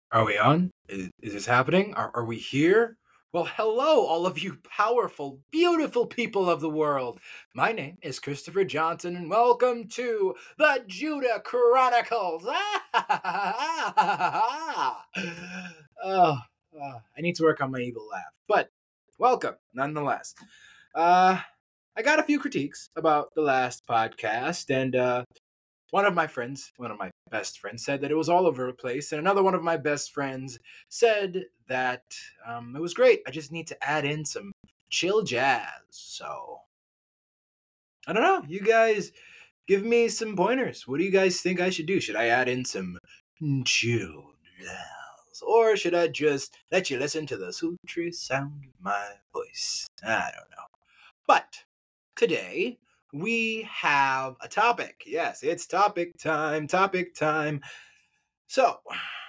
Are we on? Is this happening? Are we here? Well, hello, all of you powerful, beautiful people of the world. My name is Christopher Johnson, and welcome to the Judah Chronicles. I need to work on my evil laugh, but welcome nonetheless. I got a few critiques about the last podcast, and one of my best friends, said that it was all over the place, and another one of my best friends said that it was great. I just need to add in some chill jazz. So I don't know. You guys give me some pointers. What do you guys think I should do? Should I add in some chill jazz, or should I just let you listen to the sultry sound of my voice? I don't know. But today we have a topic. Yes, it's topic time, topic time. So,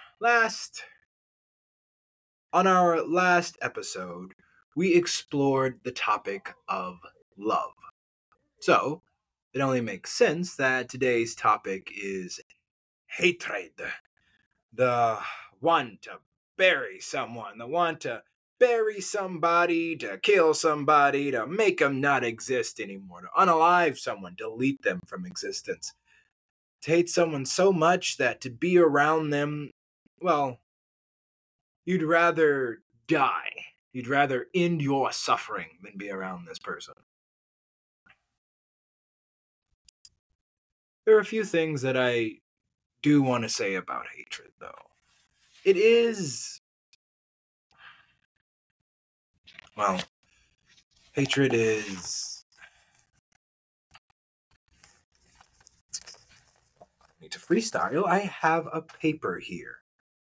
on our last episode, we explored the topic of love. So, it only makes sense that today's topic is hatred. The want to bury someone, the want to bury somebody, to kill somebody, to make them not exist anymore, to unalive someone, delete them from existence. To hate someone so much that to be around them, well, you'd rather die. You'd rather end your suffering than be around this person. There are a few things that I do want to say about hatred, though. It is, well, hatred is. I need to freestyle. I have a paper here.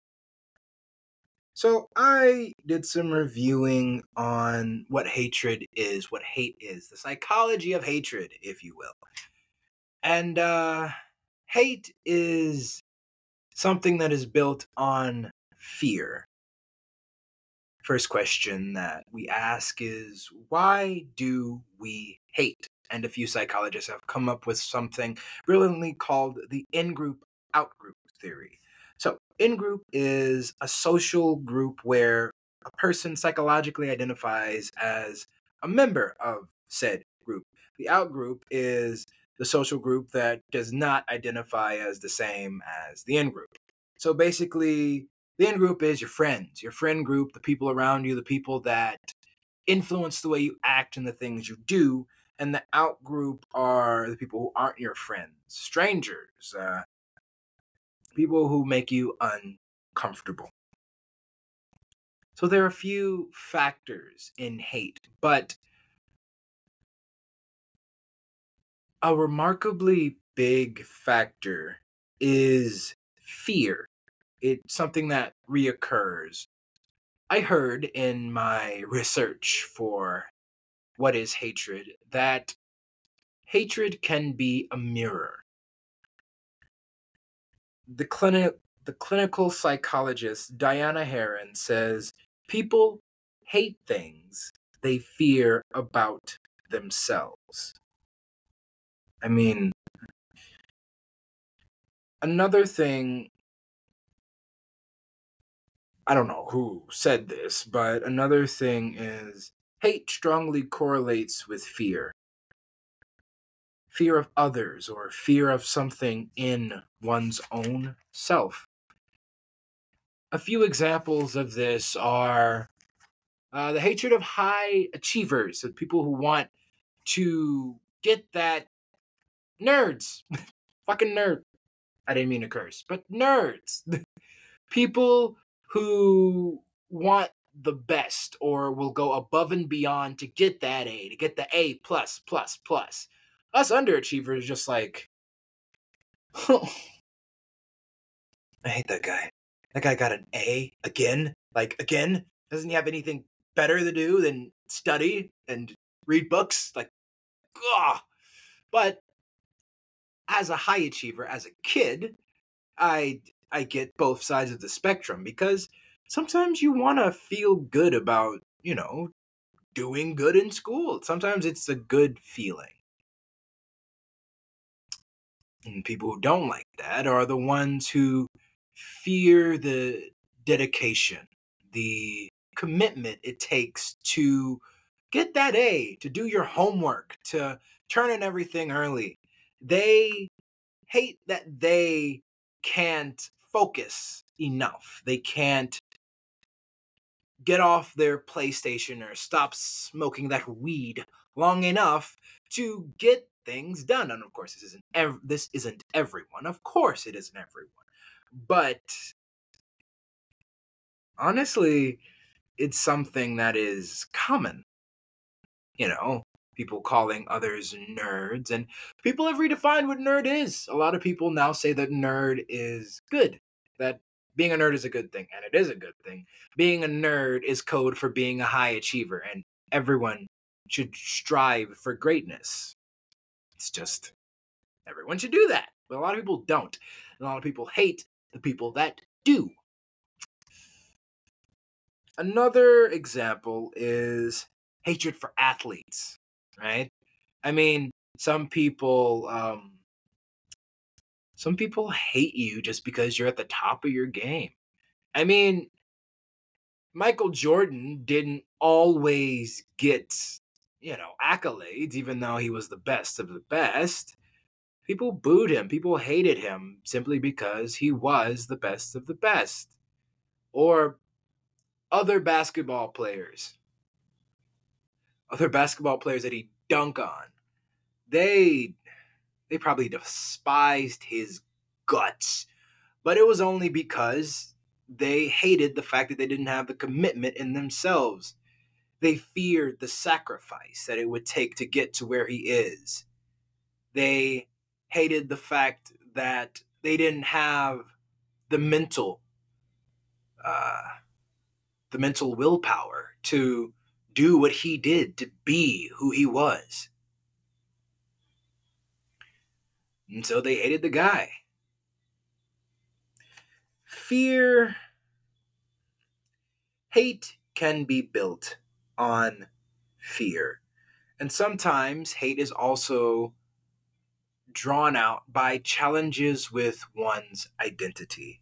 So I did some reviewing on what hatred is, what hate is, the psychology of hatred, if you will. And hate is something that is built on fear. First question that we ask is, why do we hate? And a few psychologists have come up with something brilliantly called the in-group, out-group theory. So, in-group is a social group where a person psychologically identifies as a member of said group. The out-group is the social group that does not identify as the same as the in-group. So basically, the in group is your friends, your friend group, the people around you, the people that influence the way you act and the things you do. And the out group are the people who aren't your friends, strangers, people who make you uncomfortable. So there are a few factors in hate, but a remarkably big factor is fear. It's something that reoccurs. I heard in my research for what is hatred that hatred can be a mirror. The clinical psychologist Diana Heron says people hate things they fear about themselves. I mean, another thing, I don't know who said this, but another thing is hate strongly correlates with fear. Fear of others or fear of something in one's own self. A few examples of this are the hatred of high achievers, of people who want to get that nerds, fucking nerd. I didn't mean to curse, but nerds. People who want the best or will go above and beyond to get that A, to get the A plus plus plus. Us underachievers just like, I hate that guy. That guy got an A again? Like, again? Doesn't he have anything better to do than study and read books? Like, ugh. But as a high achiever, as a kid, I get both sides of the spectrum because sometimes you want to feel good about, doing good in school. Sometimes it's a good feeling. And people who don't like that are the ones who fear the dedication, the commitment it takes to get that A, to do your homework, to turn in everything early. They hate that they can't focus enough. They can't get off their PlayStation or stop smoking that weed long enough to get things done. And of course, this isn't everyone. Of course, it isn't everyone. But honestly, it's something that is common. You know, people calling others nerds, and people have redefined what nerd is. A lot of people now say that nerd is good, that being a nerd is a good thing, and it is a good thing. Being a nerd is code for being a high achiever, and everyone should strive for greatness. It's just everyone should do that, but a lot of people don't. And a lot of people hate the people that do. Another example is hatred for athletes, right? I mean, some people hate you just because you're at the top of your game. I mean, Michael Jordan didn't always get, accolades, even though he was the best of the best. People booed him, people hated him simply because he was the best of the best. Or other basketball players, other basketball players that he dunk on, they probably despised his guts, but it was only because they hated the fact that they didn't have the commitment in themselves. They feared the sacrifice that it would take to get to where he is. They hated the fact that they didn't have the mental uh, the mental willpower to do what he did, to be who he was. And so they hated the guy. Hate can be built on fear. And sometimes hate is also drawn out by challenges with one's identity.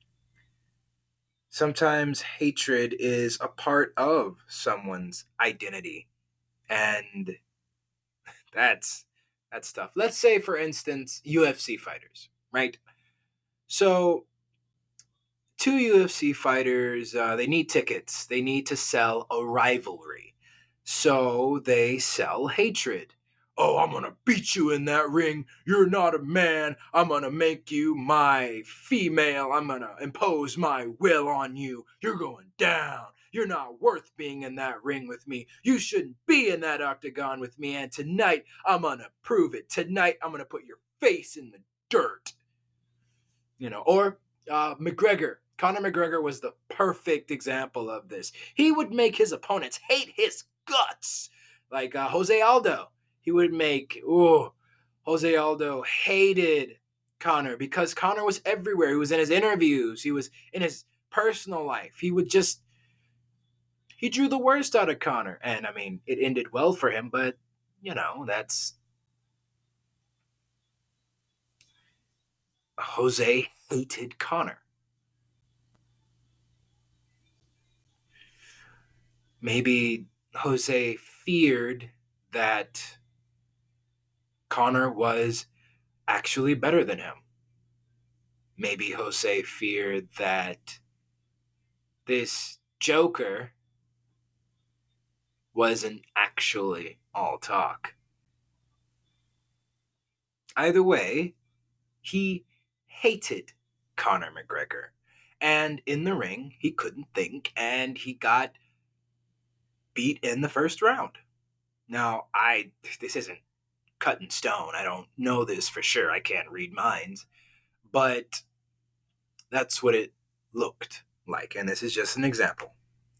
Sometimes hatred is a part of someone's identity. And that's tough. Let's say, for instance, UFC fighters, right? So, two UFC fighters, they need tickets. They need to sell a rivalry. So they sell hatred. Oh, I'm going to beat you in that ring. You're not a man. I'm going to make you my female. I'm going to impose my will on you. You're going down. You're not worth being in that ring with me. You shouldn't be in that octagon with me. And tonight, I'm going to prove it. Tonight, I'm going to put your face in the dirt. Or McGregor. Conor McGregor was the perfect example of this. He would make his opponents hate his guts. Like Jose Aldo. He would make, Jose Aldo hated Conor because Conor was everywhere. He was in his interviews. He was in his personal life. He drew the worst out of Conor. And I mean, it ended well for him, but, that's... Jose hated Conor. Maybe Jose feared that Conor was actually better than him. Maybe Jose feared that this Joker wasn't actually all talk. Either way, he hated Conor McGregor. And in the ring, he couldn't think, and he got beat in the first round. Now, this isn't cut in stone. I don't know this for sure. I can't read minds. But that's what it looked like. And this is just an example.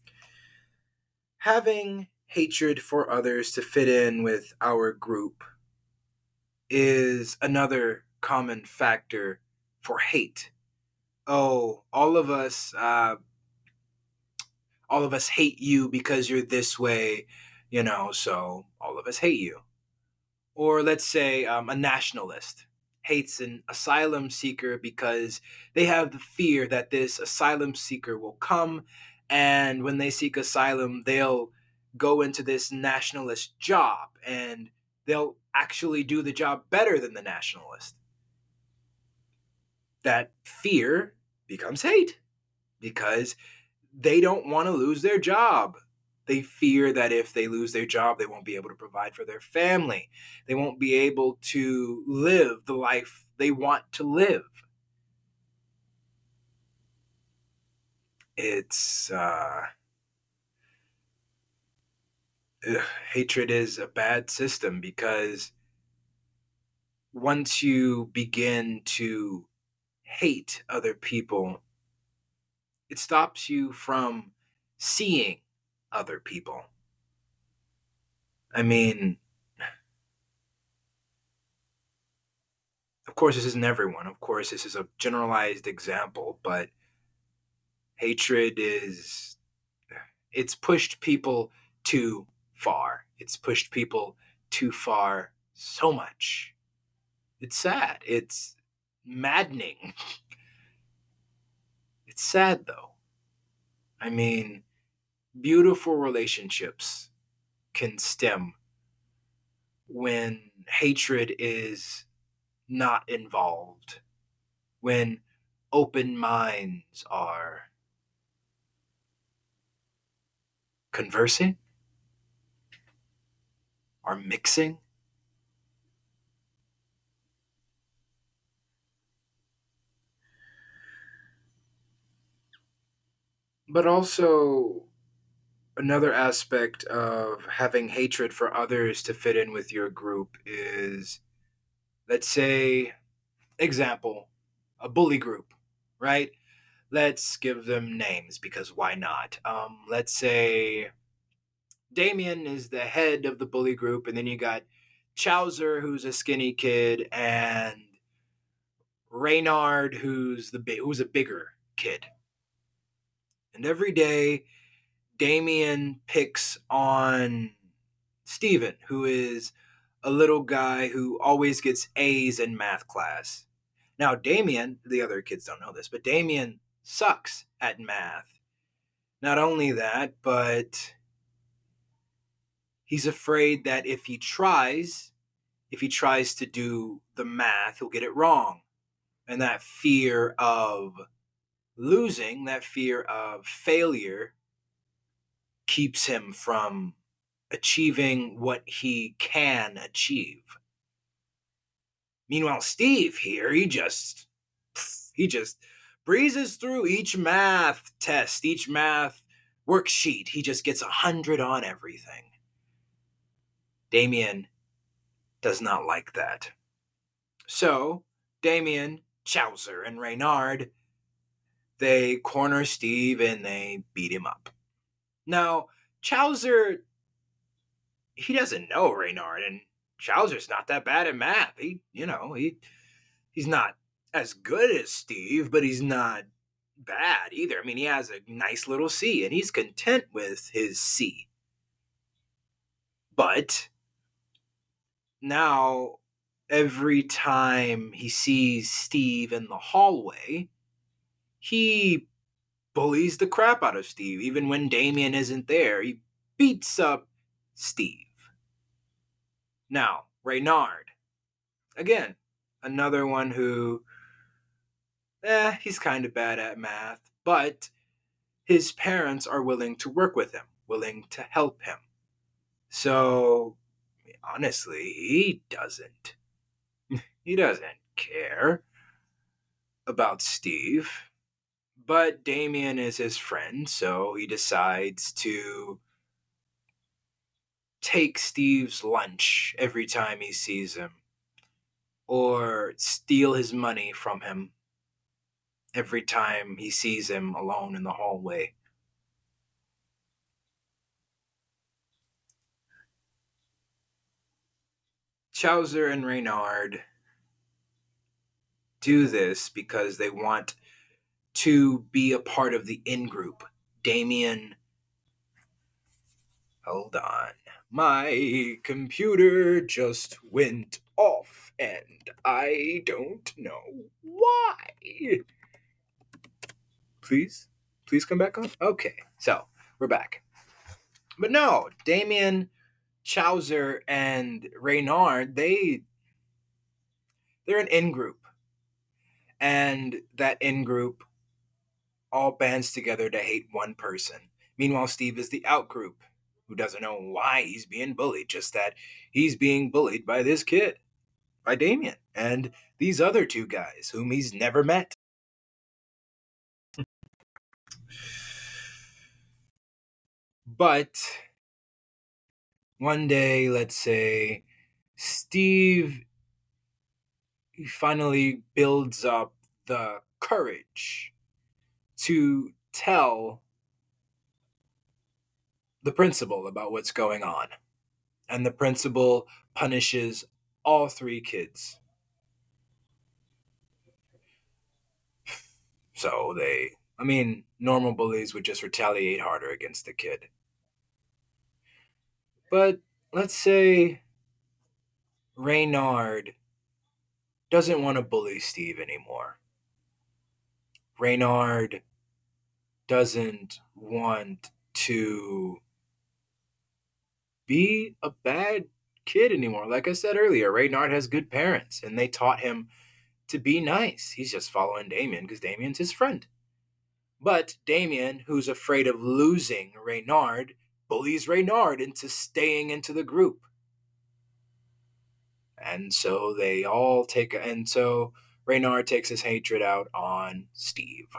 Having hatred for others to fit in with our group is another common factor for hate. Oh, all of us hate you because you're this way, so all of us hate you. Or let's say a nationalist hates an asylum seeker because they have the fear that this asylum seeker will come, and when they seek asylum, they'll go into this nationalist job and they'll actually do the job better than the nationalist. That fear becomes hate because they don't want to lose their job. They fear that if they lose their job, they won't be able to provide for their family. They won't be able to live the life they want to live. It's hatred is a bad system because once you begin to hate other people, it stops you from seeing other people. I mean, of course, this isn't everyone. Of course, this is a generalized example, but hatred it's pushed people too far. It's pushed people too far so much. It's sad. It's maddening. It's sad, though. I mean, beautiful relationships can stem when hatred is not involved, when open minds are conversing, are mixing. But also, another aspect of having hatred for others to fit in with your group is, let's say, example, a bully group, right? Let's give them names because why not? Let's say Damien is the head of the bully group, and then you got Chowser, who's a skinny kid, and Reynard, who's a bigger kid. And every day, Damien picks on Steven, who is a little guy who always gets A's in math class. Now, Damien, the other kids don't know this, but Damien sucks at math. Not only that, but he's afraid that if he tries to do the math, he'll get it wrong. And that fear of losing, that fear of failure, keeps him from achieving what he can achieve. Meanwhile, Steve here, he just breezes through each math test, each math worksheet. He just gets 100 on everything. Damien does not like that. So, Damien, Chowser, and Reynard, they corner Steve and they beat him up. Now, Chowser, he doesn't know Reynard, and Chowser's not that bad at math. He's not as good as Steve, but he's not bad either. I mean, he has a nice little C, and he's content with his C. But now, every time he sees Steve in the hallway, he bullies the crap out of Steve. Even when Damien isn't there, he beats up Steve. Now, Reynard, again, another one who, he's kind of bad at math, but his parents are willing to work with him, willing to help him. So, honestly, he doesn't care about Steve. But Damien is his friend, so he decides to take Steve's lunch every time he sees him, or steal his money from him every time he sees him alone in the hallway. Chowser and Reynard do this because they want to be a part of the in-group. Damien, hold on. My computer just went off. and I don't know why. Please come back on. Okay, so we're back. But no, Damien, Chowser, and Reynard, they're an in group, and that in group all bands together to hate one person. Meanwhile, Steve is the out group who doesn't know why he's being bullied, just that he's being bullied by this kid, by Damien, and these other two guys whom he's never met. But one day, let's say, Steve finally builds up the courage to tell the principal about what's going on. And the principal punishes all three kids. So normal bullies would just retaliate harder against the kid. But let's say Reynard doesn't want to bully Steve anymore. Reynard doesn't want to be a bad kid anymore. Like I said earlier, Reynard has good parents, and they taught him to be nice. He's just following Damien because Damien's his friend. But Damien, who's afraid of losing Reynard, bullies Reynard into staying into the group. And so Reynard takes his hatred out on Steve.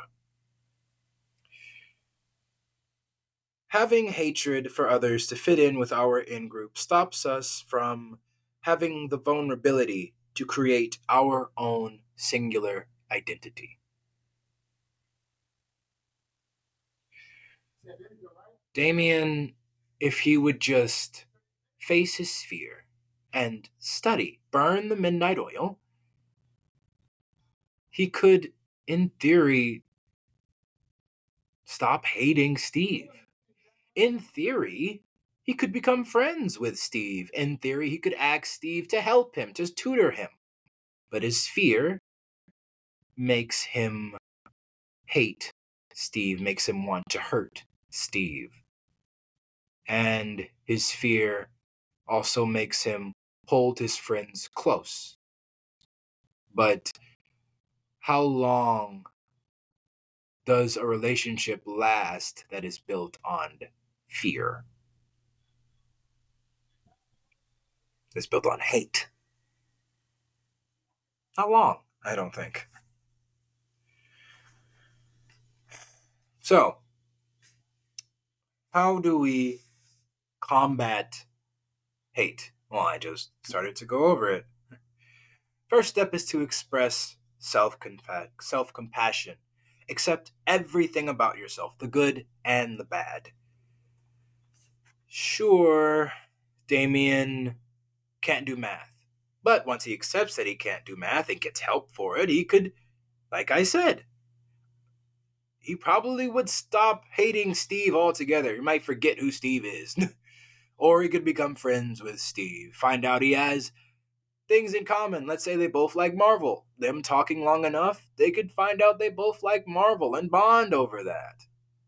Having hatred for others to fit in with our in-group stops us from having the vulnerability to create our own singular identity. Damien, if he would just face his fear and study, burn the midnight oil, he could, in theory, stop hating Steve. In theory, he could become friends with Steve. In theory, he could ask Steve to help him, to tutor him. But his fear makes him hate Steve, makes him want to hurt Steve. And his fear also makes him hold his friends close. But how long does a relationship last that is built on fear? It's built on hate. Not long, I don't think. So, how do we combat hate? Well, I just started to go over it. First step is to express self-compassion. Accept everything about yourself, the good and the bad. Sure, Damien can't do math. But once he accepts that he can't do math and gets help for it, he could, like I said, he probably would stop hating Steve altogether. He might forget who Steve is. Or he could become friends with Steve. Find out he has things in common. Let's say they both like Marvel. Them talking long enough, they could find out they both like Marvel and bond over that.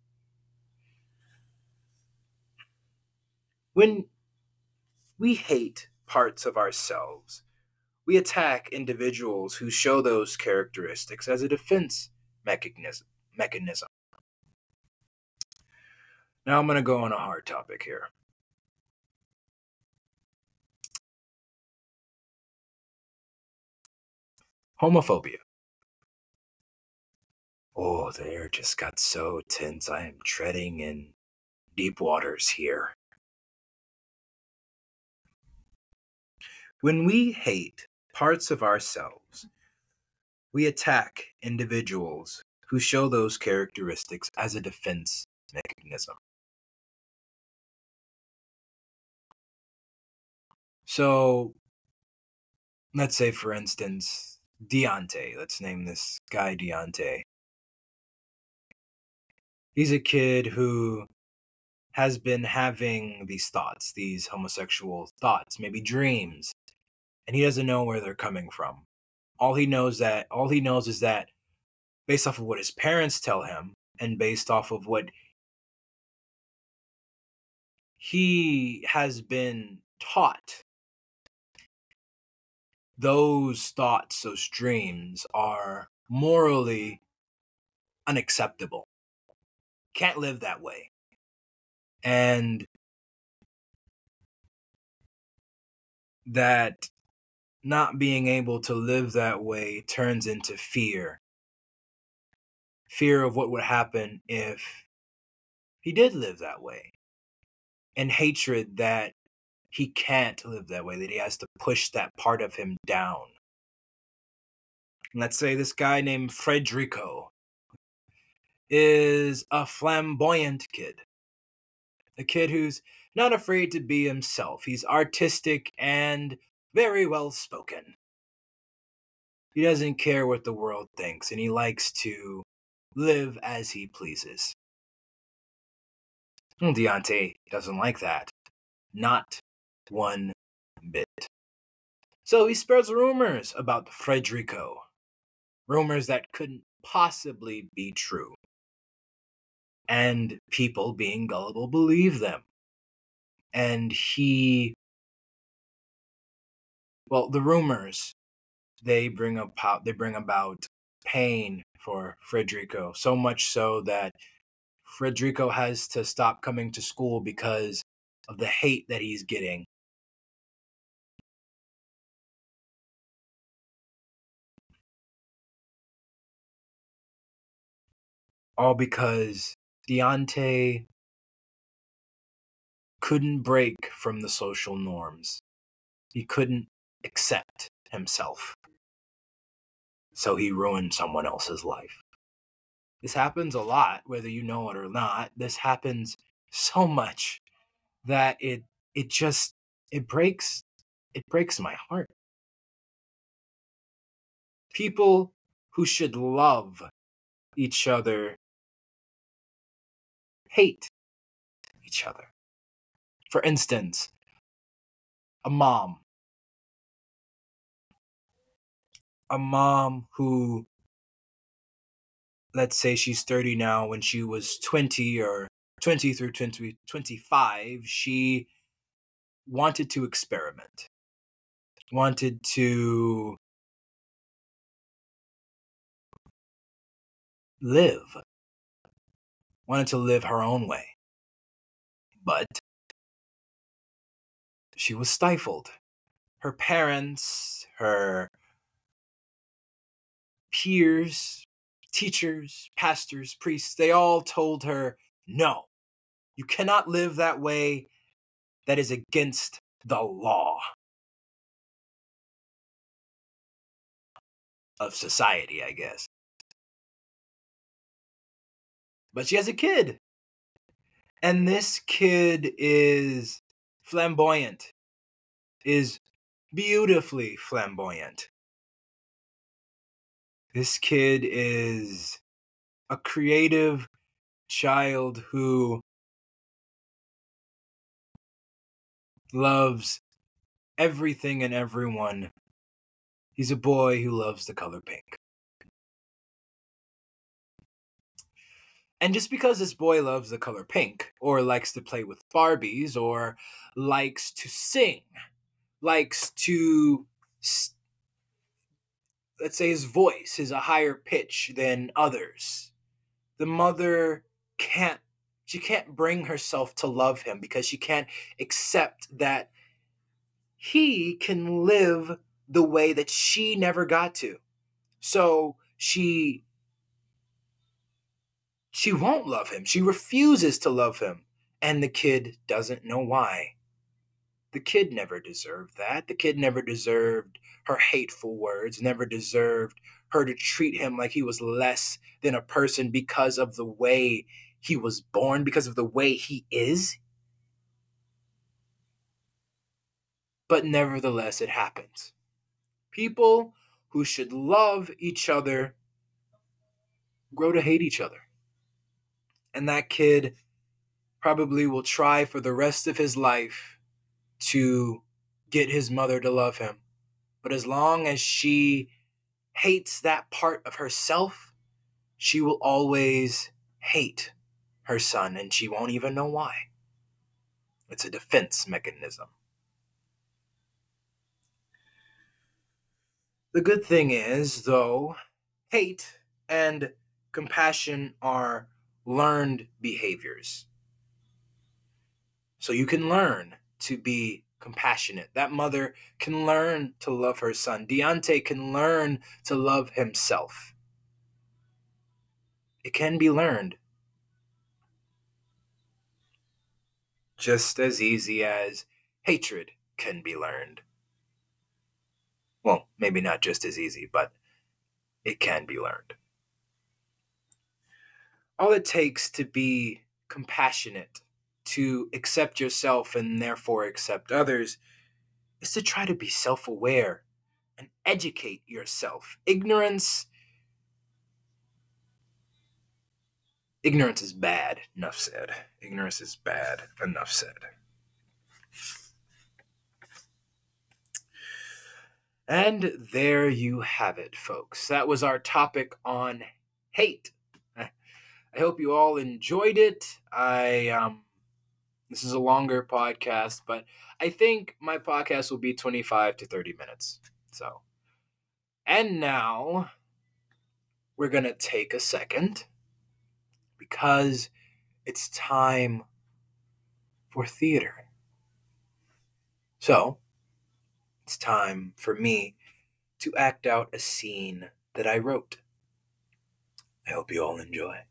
When we hate parts of ourselves, we attack individuals who show those characteristics as a defense mechanism. Now I'm going to go on a hard topic here. Homophobia. Oh, the air just got so tense. I am treading in deep waters here. When we hate parts of ourselves, we attack individuals who show those characteristics as a defense mechanism. So, let's say, for instance, Deontay. Let's name this guy Deontay. He's a kid who has been having these thoughts, these homosexual thoughts, maybe dreams. and he doesn't know where they're coming from. All he knows is that based off of what his parents tell him and based off of what he has been taught, those thoughts, those dreams are morally unacceptable. Can't live that way. And that not being able to live that way turns into fear. Fear of what would happen if he did live that way. And hatred that he can't live that way, that he has to push that part of him down. Let's say this guy named Frederico is a flamboyant kid. A kid who's not afraid to be himself. He's artistic and very well spoken. He doesn't care what the world thinks, and he likes to live as he pleases. Deontay doesn't like that. Not one bit. So he spreads rumors about Frederico. Rumors that couldn't possibly be true. And people, being gullible, believe them. And the rumors, they bring about pain for Frederico, so much so that Frederico has to stop coming to school because of the hate that he's getting. All because Deontay couldn't break from the social norms. He couldn't accept himself. So he ruined someone else's life. This happens a lot, whether you know it or not. This happens so much that it breaks my heart. People who should love each other hate each other. For instance, a mom who, let's say she's 30 now, when she was 20 or 20 through 25, she wanted to experiment, wanted to live her own way. But she was stifled. Her parents, her peers, teachers, pastors, priests, they all told her, no, you cannot live that way. That is against the law of society, I guess. But she has a kid. And this kid is flamboyant, is beautifully flamboyant. This kid is a creative child who loves everything and everyone. He's a boy who loves the color pink. And just because this boy loves the color pink, or likes to play with Barbies, or likes to sing, likes to, let's say his voice is a higher pitch than others, the mother can't bring herself to love him because she can't accept that he can live the way that she never got to. So she won't love him. She refuses to love him. And the kid doesn't know why. The kid never deserved that. The kid never deserved her hateful words, never deserved her to treat him like he was less than a person because of the way he was born, because of the way he is. But nevertheless, it happens. People who should love each other grow to hate each other. And that kid probably will try for the rest of his life to get his mother to love him. But as long as she hates that part of herself, she will always hate her son, and she won't even know why. It's a defense mechanism. The good thing is, though, hate and compassion are learned behaviors. So you can learn to be compassionate. That mother can learn to love her son. Deontay can learn to love himself. It can be learned. Just as easy as hatred can be learned. Well, maybe not just as easy, but it can be learned. All it takes to be compassionate, to accept yourself and therefore accept others, is to try to be self-aware and educate yourself. Ignorance is bad, enough said. Ignorance is bad, enough said. And there you have it, folks. That was our topic on hate. I hope you all enjoyed it. This is a longer podcast, but I think my podcast will be 25 to 30 minutes. So, and now we're going to take a second because it's time for theater. So, it's time for me to act out a scene that I wrote. I hope you all enjoy.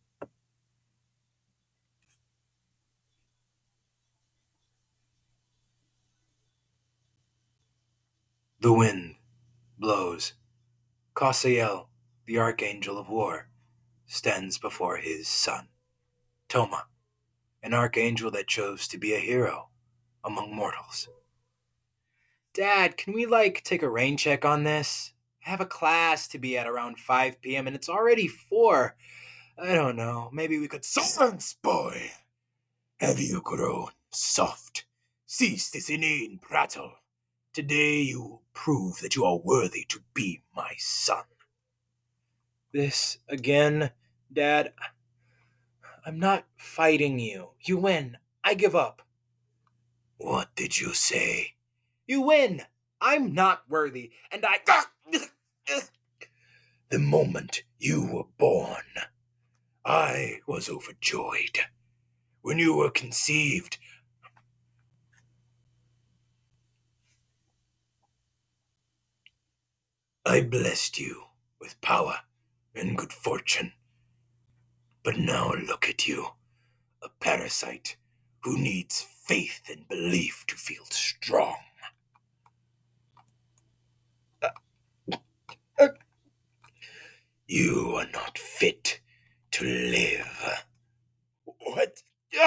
The wind blows. Kasiel, the Archangel of War, stands before his son, Toma, an archangel that chose to be a hero among mortals. Dad, can we take a rain check on this? I have a class to be at around 5 p.m. and it's already 4. I don't know, maybe we could... Silence, boy! Have you grown soft? Cease this inane prattle. Today you prove that you are worthy to be my son. This again, Dad? I'm not fighting you. You win. I give up. What did you say? You win. I'm not worthy, and I... The moment you were born, I was overjoyed. When you were conceived, I blessed you with power and good fortune. But now look at you, a parasite who needs faith and belief to feel strong. You are not fit to live. What?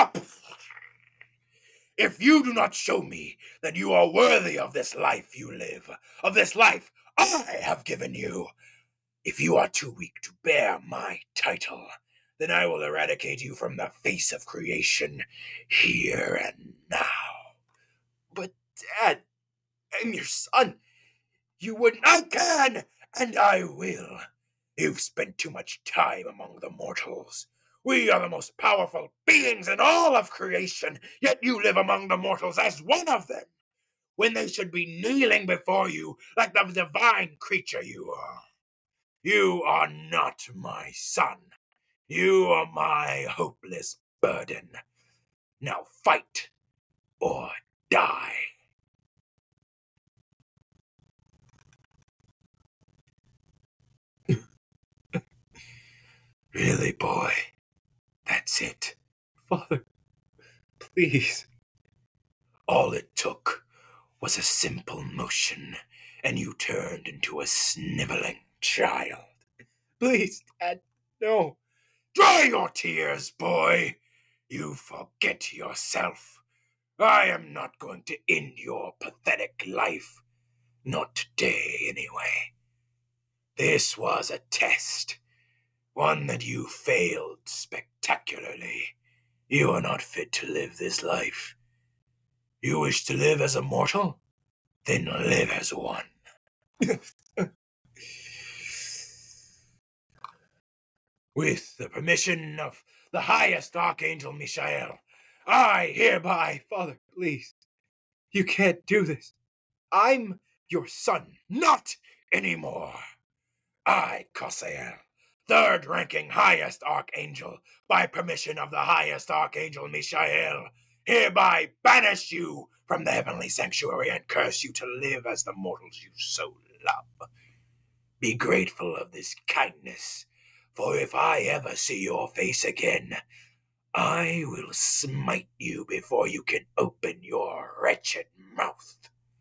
If you do not show me that you are worthy of this life you live, of this life I have given you, if you are too weak to bear my title, then I will eradicate you from the face of creation here and now. But, Dad, I'm your son. You wouldn't... I can, and I will. You've spent too much time among the mortals. We are the most powerful beings in all of creation, yet you live among the mortals as one of them, when they should be kneeling before you like the divine creature you are. You are not my son. You are my hopeless burden. Now fight or die. Really, boy? That's it? Father, please. All it took was a simple motion, and you turned into a sniveling child. Please, Dad, no. Dry your tears, boy. You forget yourself. I am not going to end your pathetic life. Not today, anyway. This was a test. One that you failed spectacularly. You are not fit to live this life. You wish to live as a mortal? Then live as one. With the permission of the highest Archangel Michael, I hereby... Father, please. You can't do this. I'm your son. Not anymore. I, Kossael, third-ranking highest Archangel, by permission of the highest Archangel Michael, hereby banish you from the heavenly sanctuary and curse you to live as the mortals you so love. Be grateful of this kindness, for if I ever see your face again, I will smite you before you can open your wretched mouth.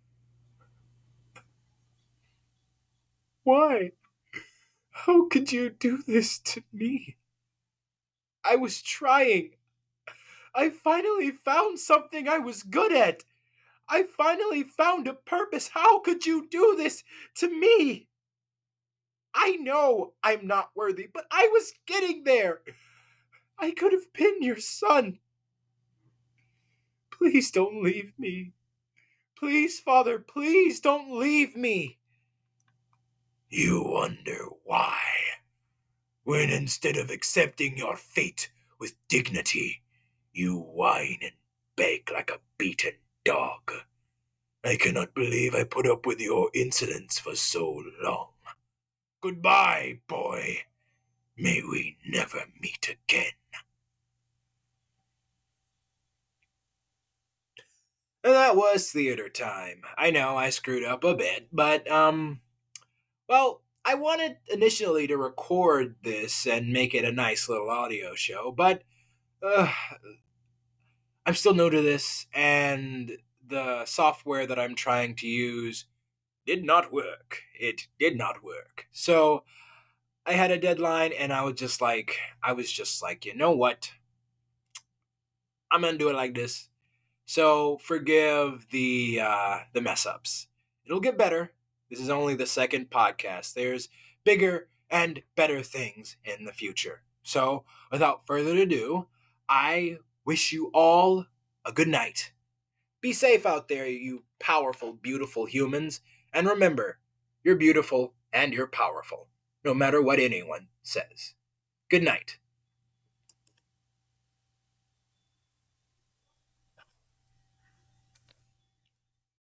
Why? How could you do this to me? I was trying. I finally found something I was good at. I finally found a purpose. How could you do this to me? I know I'm not worthy, but I was getting there. I could have been your son. Please don't leave me. Please, Father, please don't leave me. You wonder why, when instead of accepting your fate with dignity, you whine and beg like a beaten dog. I cannot believe I put up with your insolence for so long. Goodbye, boy. May we never meet again. And that was theater time. I know I screwed up a bit, but, well, I wanted initially to record this and make it a nice little audio show, but, I'm still new to this, and the software that I'm trying to use did not work. It did not work. So, I had a deadline, and I was just like, you know what? I'm gonna do it like this. So forgive the mess ups. It'll get better. This is only the second podcast. There's bigger and better things in the future. So without further ado, I wish you all a good night. Be safe out there, you powerful, beautiful humans. And remember, you're beautiful and you're powerful, no matter what anyone says. Good night.